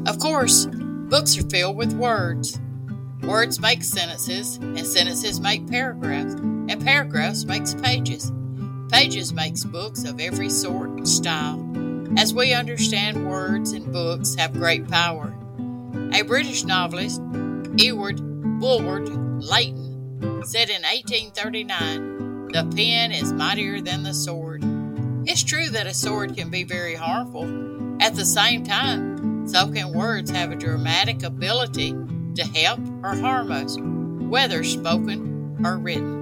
Of course, books are filled with words. Words make sentences, and sentences make paragraphs, and paragraphs makes pages. Pages makes books of every sort and style. As we understand, words and books have great power. A British novelist, Edward Bulwer Lytton, said in 1839, "The pen is mightier than the sword." It's true that a sword can be very harmful. At the same time, so can words have a dramatic ability to help or harm us, whether spoken or written.